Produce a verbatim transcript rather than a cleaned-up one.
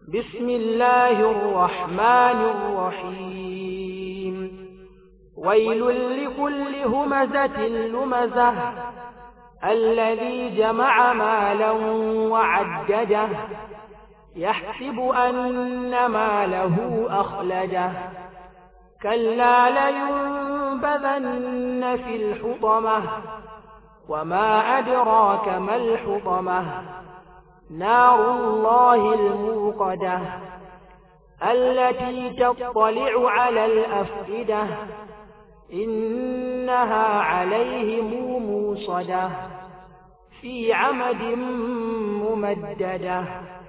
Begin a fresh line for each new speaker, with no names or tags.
بسم الله الرحمن الرحيم ويل لكل همزة لمزة الذي جمع مالا وعدده يحسب أن ماله أخلده كلا لينبذن في الحطمة وما أدراك ما الحطمة نار الله الموقدة التي تطلع على الأفئدة إنها عليهم موصدة في عمد ممددة.